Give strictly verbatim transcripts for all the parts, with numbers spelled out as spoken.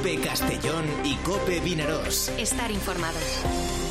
COPE Castellón y COPE Vinaròs. Estar informados.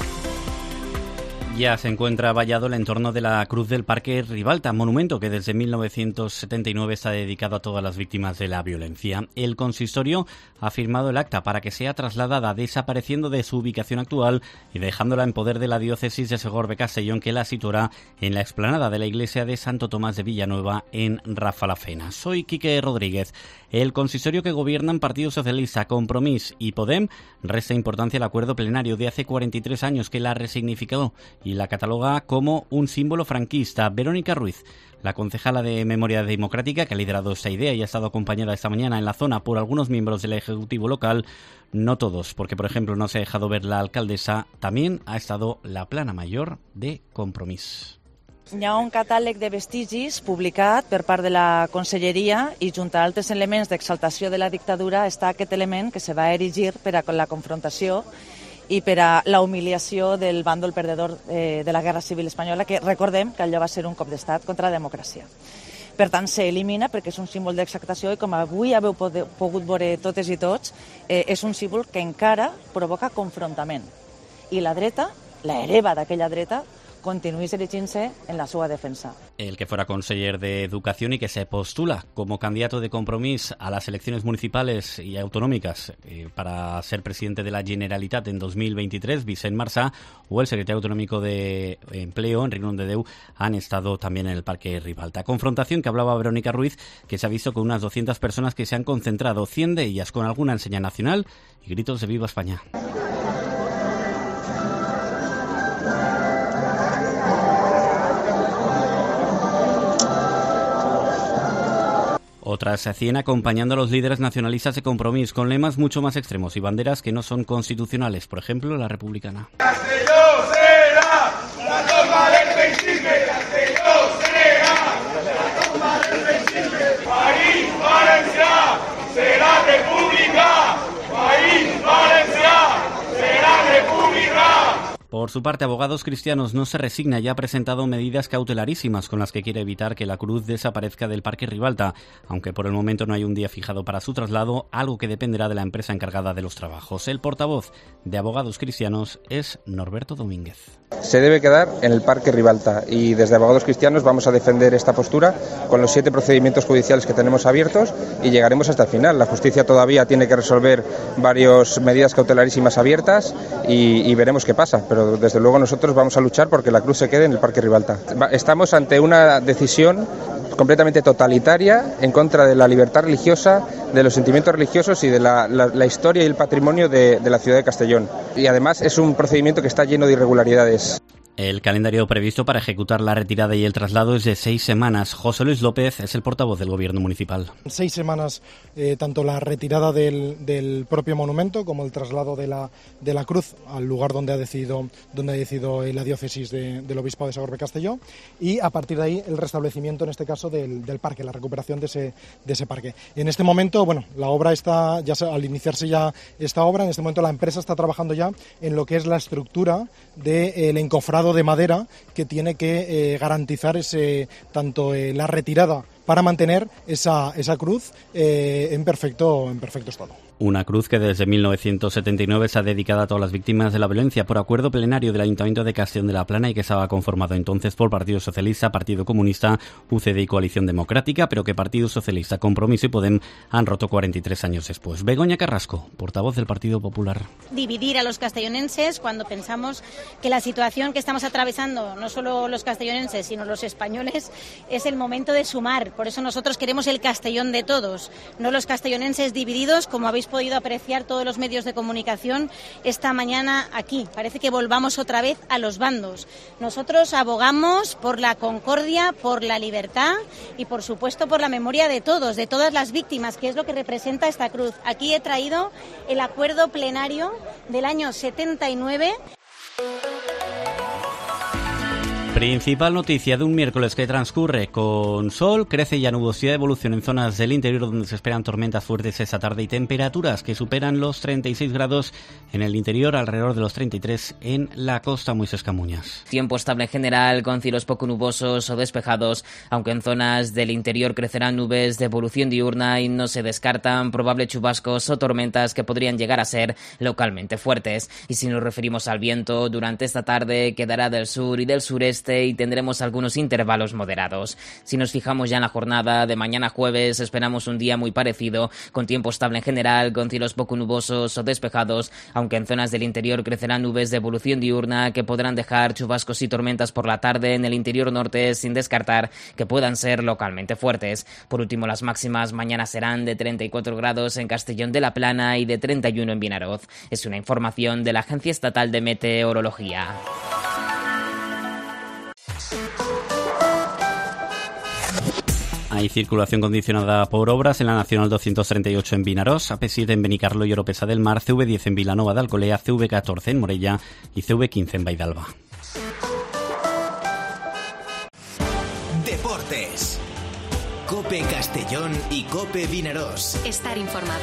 Ya se encuentra vallado el entorno de la Cruz del Parque Ribalta, monumento que desde mil novecientos setenta y nueve está dedicado a todas las víctimas de la violencia. El consistorio ha firmado el acta para que sea trasladada, desapareciendo de su ubicación actual y dejándola en poder de la diócesis de Segorbe-Castellón, que la situará en la explanada de la iglesia de Santo Tomás de Villanueva en Rafalafena. Soy Quique Rodríguez. El consistorio que gobiernan Partido Socialista, Compromís y Podem resta importancia al acuerdo plenario de hace cuarenta y tres años que la resignificó y la cataloga como un símbolo franquista. Verónica Ruiz, la concejala de Memoria Democrática, que ha liderado esta idea y ha estado acompañada esta mañana en la zona por algunos miembros del Ejecutivo local, no todos, porque por ejemplo no se ha dejado ver la alcaldesa, también ha estado la plana mayor de Compromís. Hi ha un catàleg de vestigis publicat per part de la Conselleria i junt a altres elements d'exaltació de la dictadura està aquest element que se va erigir per a la confrontació i per a la humiliació del bàndol perdedor eh, de la Guerra Civil Espanyola, que recordem que allò va ser un cop d'estat contra la democràcia. Per tant, s'elimina perquè és un símbol d'exaltació i com avui haveu pogut veure totes i tots, eh, és un símbol que encara provoca confrontament. I la dreta, la hereva d'aquella dreta, continuís erigint-se en la seva defensa. El que fuera conseller de Educación y que se postula como candidato de Compromís a las elecciones municipales y autonómicas eh, para ser presidente de la Generalitat en dos mil veintitrés, Vicent Marsá, o el secretario autonómico de Empleo, Enric Nondedeu, han estado también en el Parque Ribalta. Confrontación que hablaba Verónica Ruiz, que se ha visto con unas doscientas personas que se han concentrado, cien de ellas con alguna enseña nacional y gritos de Viva España. Otras cien acompañando a los líderes nacionalistas de Compromís con lemas mucho más extremos y banderas que no son constitucionales, por ejemplo, la republicana. Castelló será la toma del Pensique, Castelló será la toma del Pensique. País Valencià será república, País Valencià será república. Por su parte, Abogados Cristianos no se resigna y ha presentado medidas cautelarísimas con las que quiere evitar que la cruz desaparezca del Parque Ribalta, aunque por el momento no hay un día fijado para su traslado, algo que dependerá de la empresa encargada de los trabajos. El portavoz de Abogados Cristianos es Norberto Domínguez. Se debe quedar en el Parque Ribalta y desde Abogados Cristianos vamos a defender esta postura con los siete procedimientos judiciales que tenemos abiertos y llegaremos hasta el final. La justicia todavía tiene que resolver varias medidas cautelarísimas abiertas y, y veremos qué pasa, pero desde luego nosotros vamos a luchar porque la cruz se quede en el Parque Ribalta. Estamos ante una decisión completamente totalitaria en contra de la libertad religiosa, de los sentimientos religiosos y de la, la, la historia y el patrimonio de, de la ciudad de Castellón. Y además es un procedimiento que está lleno de irregularidades. El calendario previsto para ejecutar la retirada y el traslado es de seis semanas. José Luis López es el portavoz del Gobierno municipal. Seis semanas, eh, tanto la retirada del, del propio monumento como el traslado de la, de la cruz al lugar donde ha decidido, donde ha decidido la diócesis de, del Obispado de Segorbe-Castelló, y a partir de ahí el restablecimiento, en este caso, del, del parque, la recuperación de ese, de ese parque. En este momento, bueno, la obra está, ya al iniciarse ya esta obra, en este momento la empresa está trabajando ya en lo que es la estructura del de, encofrado de madera que tiene que eh, garantizar ese tanto eh, la retirada para mantener esa, esa cruz eh, en perfecto en perfecto estado. Una cruz que desde mil novecientos setenta y nueve está dedicada a todas las víctimas de la violencia por acuerdo plenario del Ayuntamiento de Castellón de la Plana y que estaba conformado entonces por Partido Socialista, Partido Comunista, U C D y Coalición Democrática, pero que Partido Socialista, Compromís y Podem han roto cuarenta y tres años después. Begoña Carrasco, portavoz del Partido Popular. Dividir a los castellonenses cuando pensamos que la situación que estamos atravesando, no solo los castellonenses, sino los españoles, es el momento de sumar. Por eso nosotros queremos el Castellón de todos, no los castellonenses divididos, como habéis podido apreciar todos los medios de comunicación esta mañana aquí. Parece que volvamos otra vez a los bandos. Nosotros abogamos por la concordia, por la libertad y, por supuesto, por la memoria de todos, de todas las víctimas, que es lo que representa esta cruz. Aquí he traído el acuerdo plenario del año setenta y nueve. Principal noticia de un miércoles que transcurre con sol, crece ya nubosidad de evolución en zonas del interior donde se esperan tormentas fuertes esta tarde y temperaturas que superan los treinta y seis grados en el interior, alrededor de los treinta y tres en la costa. Moisés Camuñas. Tiempo estable en general, con cielos poco nubosos o despejados, aunque en zonas del interior crecerán nubes de evolución diurna y no se descartan probables chubascos o tormentas que podrían llegar a ser localmente fuertes. Y si nos referimos al viento, durante esta tarde quedará del sur y del sureste y tendremos algunos intervalos moderados. Si nos fijamos ya en la jornada de mañana jueves, esperamos un día muy parecido, con tiempo estable en general, con cielos poco nubosos o despejados, aunque en zonas del interior crecerán nubes de evolución diurna que podrán dejar chubascos y tormentas por la tarde en el interior norte, sin descartar que puedan ser localmente fuertes. Por último, las máximas mañana serán de treinta y cuatro grados en Castellón de la Plana y de treinta y uno en Vinaroz. Es una información de la Agencia Estatal de Meteorología. Hay circulación condicionada por obras en la Nacional doscientos treinta y ocho en Vinarós, A P siete en Benicarló y Oropesa del Mar, C V diez en Vilanova de Alcolea, C V catorce en Morella y C V quince en Vaidalba. Deportes. COPE Castellón y COPE Vinarós. Estar informado.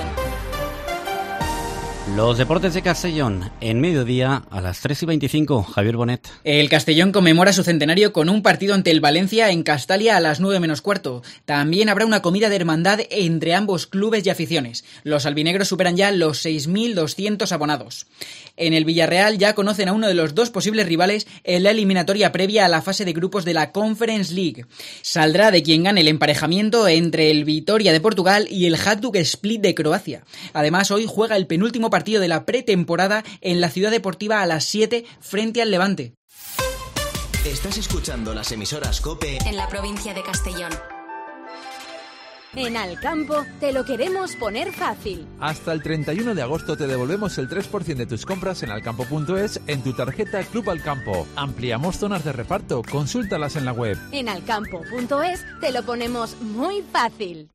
Los deportes de Castellón, en mediodía a las tres y veinticinco. Javier Bonet. El Castellón conmemora su centenario con un partido ante el Valencia en Castalia a las nueve menos cuarto. También habrá una comida de hermandad entre ambos clubes y aficiones. Los albinegros superan ya los seis mil doscientos abonados. En el Villarreal ya conocen a uno de los dos posibles rivales en la eliminatoria previa a la fase de grupos de la Conference League. Saldrá de quien gane el emparejamiento entre el Vitoria de Portugal y el Hajduk Split de Croacia. Además, hoy juega el penúltimo partido partido de la pretemporada en la Ciudad Deportiva a las siete frente al Levante. Estás escuchando las emisoras COPE en la provincia de Castellón. En Alcampo te lo queremos poner fácil. Hasta el treinta y uno de agosto te devolvemos el tres por ciento de tus compras en alcampo punto es en tu tarjeta Club Alcampo. Ampliamos zonas de reparto, consúltalas en la web. En alcampo punto es te lo ponemos muy fácil.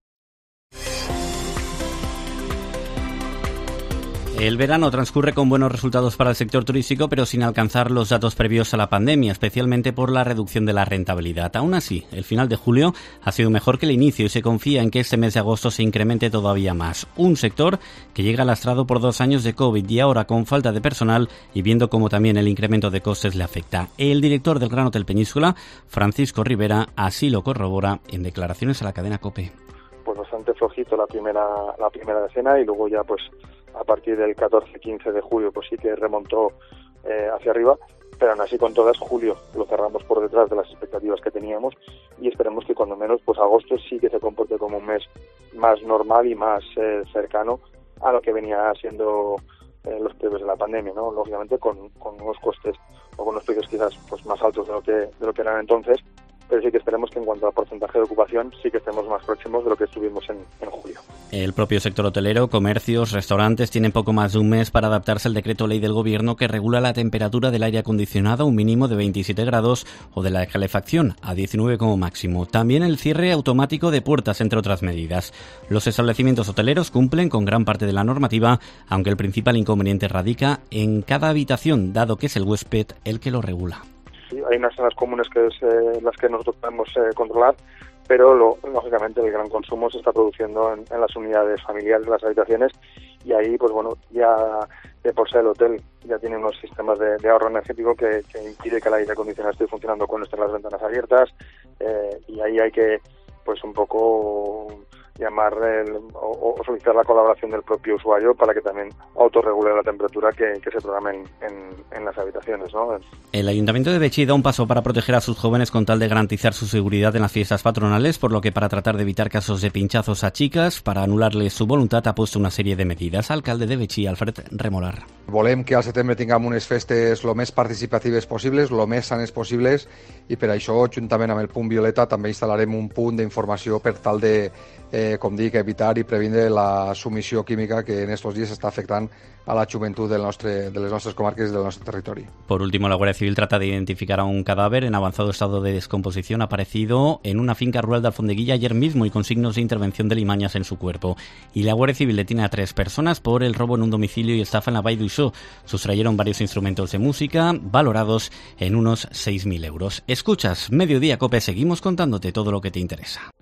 El verano transcurre con buenos resultados para el sector turístico, pero sin alcanzar los datos previos a la pandemia, especialmente por la reducción de la rentabilidad. Aún así, el final de julio ha sido mejor que el inicio y se confía en que este mes de agosto se incremente todavía más. Un sector que llega lastrado por dos años de COVID y ahora con falta de personal y viendo cómo también el incremento de costes le afecta. El director del Gran Hotel Península, Francisco Rivera, así lo corrobora en declaraciones a la cadena COPE. Pues bastante flojito la primera la primera decena y luego ya pues a partir del catorce quince de julio pues sí que remontó eh, hacia arriba, pero aún así con todas julio lo cerramos por detrás de las expectativas que teníamos y esperemos que cuando menos pues agosto sí que se comporte como un mes más normal y más eh, cercano a lo que venía siendo eh, los previos de la pandemia, ¿no? Lógicamente con, con unos costes o con unos precios quizás pues más altos de lo que de lo que eran entonces, pero sí que esperemos que en cuanto al porcentaje de ocupación sí que estemos más próximos de lo que estuvimos en, en julio. El propio sector hotelero, comercios, restaurantes tienen poco más de un mes para adaptarse al decreto ley del gobierno que regula la temperatura del aire acondicionado a un mínimo de veintisiete grados o de la calefacción a diecinueve como máximo. También el cierre automático de puertas, entre otras medidas. Los establecimientos hoteleros cumplen con gran parte de la normativa, aunque el principal inconveniente radica en cada habitación, dado que es el huésped el que lo regula. Sí, hay unas zonas comunes que es eh, las que nosotros podemos eh, controlar, pero lo, lógicamente el gran consumo se está produciendo en, en las unidades familiares, en las habitaciones, y ahí pues bueno, ya de por sí el hotel ya tiene unos sistemas de, de ahorro energético que, que impide que el aire acondicionado esté funcionando con nuestras las ventanas abiertas, eh, y ahí hay que pues un poco llamar el, o, o solicitar la colaboración del propio usuario para que también autorregule la temperatura que, que se programa en, en, en las habitaciones, ¿no? El Ayuntamiento de Betxí da un paso para proteger a sus jóvenes con tal de garantizar su seguridad en las fiestas patronales, por lo que para tratar de evitar casos de pinchazos a chicas, para anularles su voluntad ha puesto una serie de medidas. Alcalde de Betxí, Alfred Remolar. Volem que al setembre tinguem unes festes lo més participatives possibles, lo més sanes possibles, i per això, juntament amb el punt Violeta, també instal·larem un punt d'informació per tal de eh, com dic, evitar i previndre la submissió química que en estos dies està afectant a la joventut del nostre, de les nostres comarques y del nuestro territorio. Por último, la Guardia Civil trata de identificar a un cadáver en avanzado estado de descomposición aparecido en una finca rural de Alfondeguilla ayer mismo y con signos de intervención de limañas en su cuerpo. Y la Guardia Civil detiene a tres personas por el robo en un domicilio y estafa en la Vall d'Uixó. Sustrayeron varios instrumentos de música valorados en unos seis mil euros. Escuchas Mediodía Cope, seguimos contándote todo lo que te interesa.